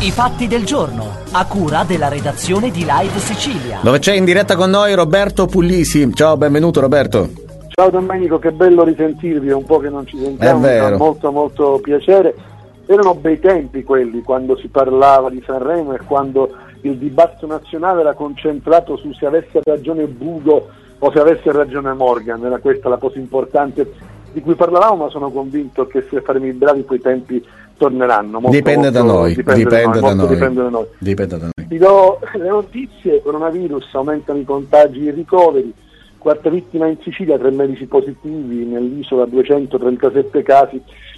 I fatti del giorno, a cura della redazione di Live Sicilia. Dove c'è in diretta con noi Roberto Puglisi. Ciao, benvenuto Roberto. Ciao Domenico, che bello risentirvi, è un po' che non ci sentiamo, mi fa molto piacere. Erano bei tempi quelli, quando si parlava di Sanremo e quando il dibattito nazionale era concentrato su se avesse ragione Bugo o se avesse ragione Morgan. Era questa la cosa importante di cui parlavamo, ma sono convinto che se faremo i bravi quei tempi torneranno. Dipende da noi. Ti do le notizie: coronavirus, aumentano i contagi e i ricoveri, 4 vittime in Sicilia, 3 medici positivi, nell'isola 237 casi,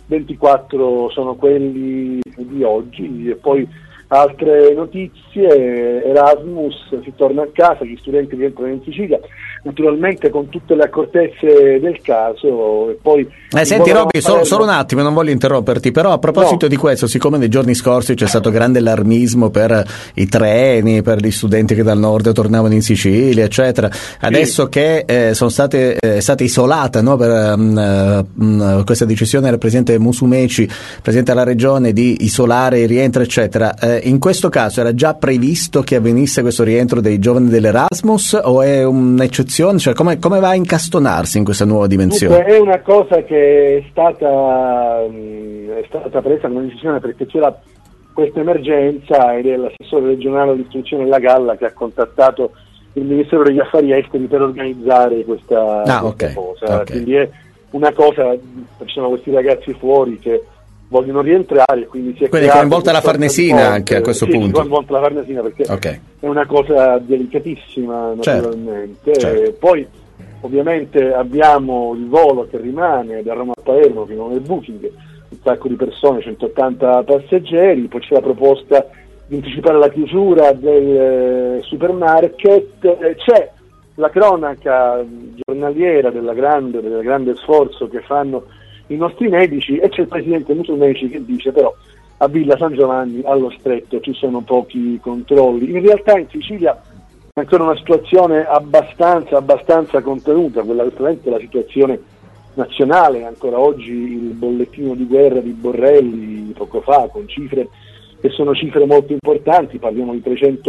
24 sono quelli di oggi. E poi altre notizie: Erasmus, si torna a casa, gli studenti rientrano in Sicilia, naturalmente con tutte le accortezze del caso. E poi senti Robby, solo un attimo, non voglio interromperti, però a proposito di questo, siccome nei giorni scorsi c'è stato grande allarmismo per i treni, per gli studenti che dal nord tornavano in Sicilia, eccetera, adesso che è stata isolata, no, per questa decisione del presidente Musumeci, presidente della regione, di isolare il rientro, eccetera, in questo caso era già previsto che avvenisse questo rientro dei giovani dell'Erasmus o è un'eccezione? Cioè, come va a incastonarsi in questa nuova dimensione? Dunque, è una cosa che è stata presa come decisione perché c'era questa emergenza ed è l'assessore regionale all'istruzione La Galla che ha contattato il Ministero degli Affari Esteri per organizzare questa cosa. Okay. Quindi è una cosa, ci sono questi ragazzi fuori che vogliono rientrare, quindi si è coinvolta la Farnesina anche a questo punto. Coinvolta la Farnesina perché è una cosa delicatissima, naturalmente. Certo. Poi ovviamente abbiamo il volo che rimane da Roma a Palermo fino nel booking, un sacco di persone, 180 passeggeri, poi c'è la proposta di anticipare la chiusura del supermarket, c'è la cronaca giornaliera del grande sforzo che fanno i nostri medici e c'è il presidente Musumeci che dice però a Villa San Giovanni allo stretto ci sono pochi controlli. In realtà in Sicilia è ancora una situazione abbastanza contenuta, quella è la situazione nazionale. Ancora oggi il bollettino di guerra di Borrelli poco fa con cifre che sono cifre molto importanti, parliamo di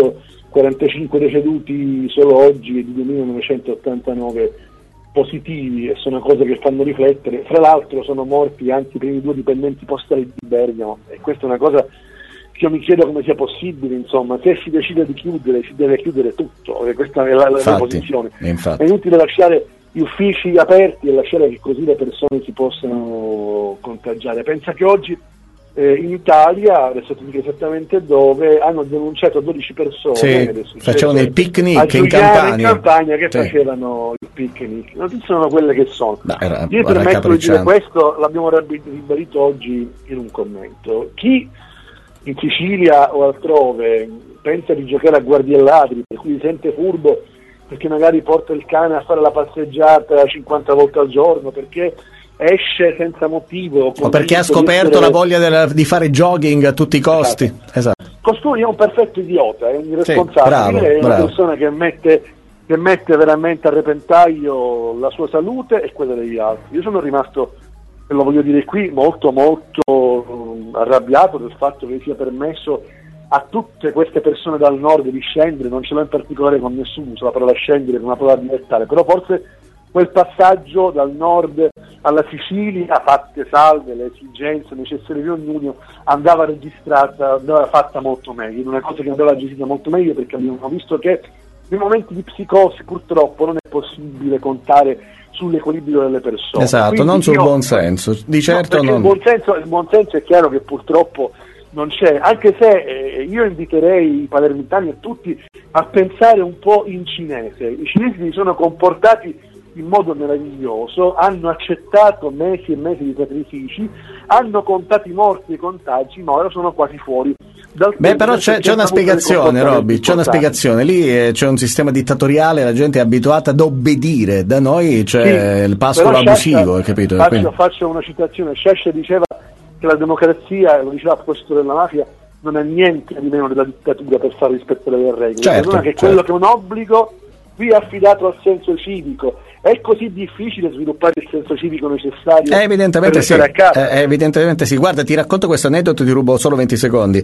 345 deceduti solo oggi e di 2989 positivi, e sono cose che fanno riflettere. Fra l'altro sono morti anche i primi 2 dipendenti postali di Bergamo e questa è una cosa che io mi chiedo come sia possibile, insomma, se si decide di chiudere si deve chiudere tutto, e questa è la posizione. È inutile lasciare gli uffici aperti e lasciare che così le persone si possano contagiare. Pensa che oggi in Italia, adesso ti dico esattamente dove, hanno denunciato 12 persone, facevano il picnic in Campania che facevano il picnic. Le notizie sono quelle che sono. Io permetto di dire questo, l'abbiamo ribadito oggi in un commento: chi in Sicilia o altrove pensa di giocare a guardie e ladri, per cui si sente furbo perché magari porta il cane a fare la passeggiata 50 volte al giorno, perché esce senza motivo o perché ha scoperto la voglia di fare jogging a tutti i costi. Esatto. Costui è un perfetto idiota, è un irresponsabile, è una persona che mette veramente a repentaglio la sua salute e quella degli altri. Io sono rimasto, e lo voglio dire qui, molto arrabbiato del fatto che sia permesso a tutte queste persone dal nord di scendere. Non ce l'ho in particolare con nessuno, uso la parola scendere come una parola dialettale, però forse quel passaggio dal nord alla Sicilia, fatte salve le esigenze necessarie di ognuno, andava fatta molto meglio, una cosa che andava gestita molto meglio, perché abbiamo visto che nei momenti di psicosi purtroppo non è possibile contare sull'equilibrio delle persone. Esatto, quindi non sul buon senso, di certo non. Il buon senso è chiaro che purtroppo non c'è, anche se io inviterei i palermitani e tutti a pensare un po' in cinese. I cinesi si sono comportati in modo meraviglioso, hanno accettato mesi e mesi di sacrifici, hanno contato i morti e i contagi, ma ora sono quasi fuori. Però c'è una spiegazione, Robby, c'è una spiegazione. Lì c'è un sistema dittatoriale, la gente è abituata ad obbedire, da noi c'è il pascolo abusivo, capito? Faccio una citazione: Sciascia diceva che la democrazia, lo diceva a proposito della mafia, non è niente di meno della dittatura per far rispettare le regole. Quello che è un obbligo qui affidato al senso civico È così difficile sviluppare il senso civico necessario? Evidentemente sì. A casa? Evidentemente sì. Guarda, ti racconto questo aneddoto, ti rubo solo 20 secondi.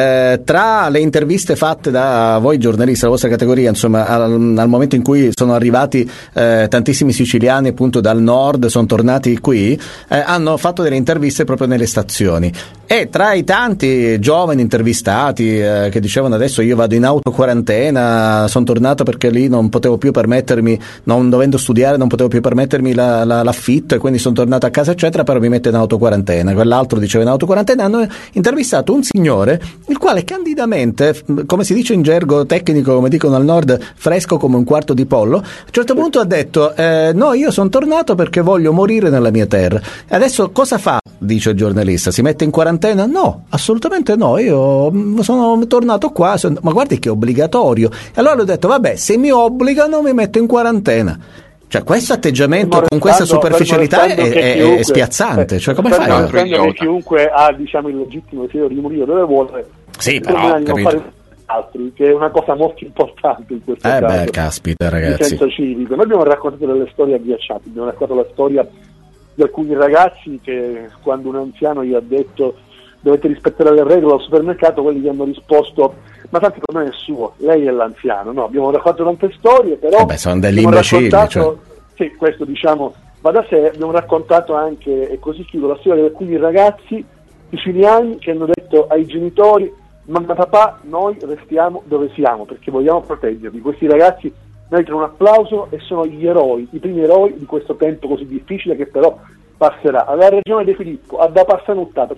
Tra le interviste fatte da voi giornalisti, la vostra categoria, insomma, al momento in cui sono arrivati tantissimi siciliani appunto dal nord, sono tornati qui, hanno fatto delle interviste proprio nelle stazioni. E tra i tanti giovani intervistati che dicevano adesso io vado in autoquarantena, sono tornato perché lì non potevo più permettermi, non dovendo studiare, non potevo più permettermi l'affitto e quindi sono tornato a casa eccetera, però mi metto in autoquarantena. Quell'altro diceva in autoquarantena. Hanno intervistato un signore il quale candidamente, come si dice in gergo tecnico, come dicono al nord, fresco come un quarto di pollo, a un certo punto ha detto no, io sono tornato perché voglio morire nella mia terra. E adesso cosa fa? Dice il giornalista, si mette in quarantena? No, assolutamente no, io sono tornato qua, ma guardi che è obbligatorio. E allora ho detto vabbè, se mi obbligano mi metto in quarantena. Cioè questo atteggiamento con questa superficialità è spiazzante, cioè come fai? Che chiunque ha, diciamo, il legittimo desiderio di morire dove vuole, sì, però non fare altri, che è una cosa molto importante in questo caso. Beh, caspita ragazzi. Il senso civico. Noi abbiamo raccontato delle storie agghiaccianti, abbiamo raccontato la storia di alcuni ragazzi che quando un anziano gli ha detto dovete rispettare le regole al supermercato, quelli gli hanno risposto ma tanto il problema è suo, lei è l'anziano. No, abbiamo raccontato tante storie, però sono degli imbecilli, cioè. Sì, questo diciamo va da sé. Abbiamo raccontato anche, e così chiudo, la storia di alcuni ragazzi siciliani che hanno detto ai genitori mamma papà, noi restiamo dove siamo perché vogliamo proteggervi. Questi ragazzi meritano un applauso e sono gli eroi, i primi eroi di questo tempo così difficile che però passerà. Alla Regione De Filippo, a da passanuttata,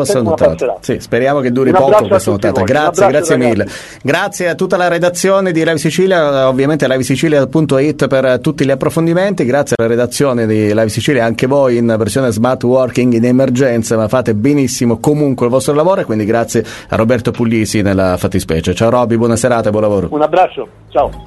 sì, speriamo che duri poco questa nuotata. Grazie mille. Grazie a tutta la redazione di Live Sicilia, ovviamente livesicilia.it per tutti gli approfondimenti. Grazie alla redazione di Live Sicilia, anche voi in versione smart working in emergenza, ma fate benissimo comunque il vostro lavoro, e quindi grazie a Roberto Puglisi nella fattispecie. Ciao Robby, buona serata e buon lavoro. Un abbraccio, ciao.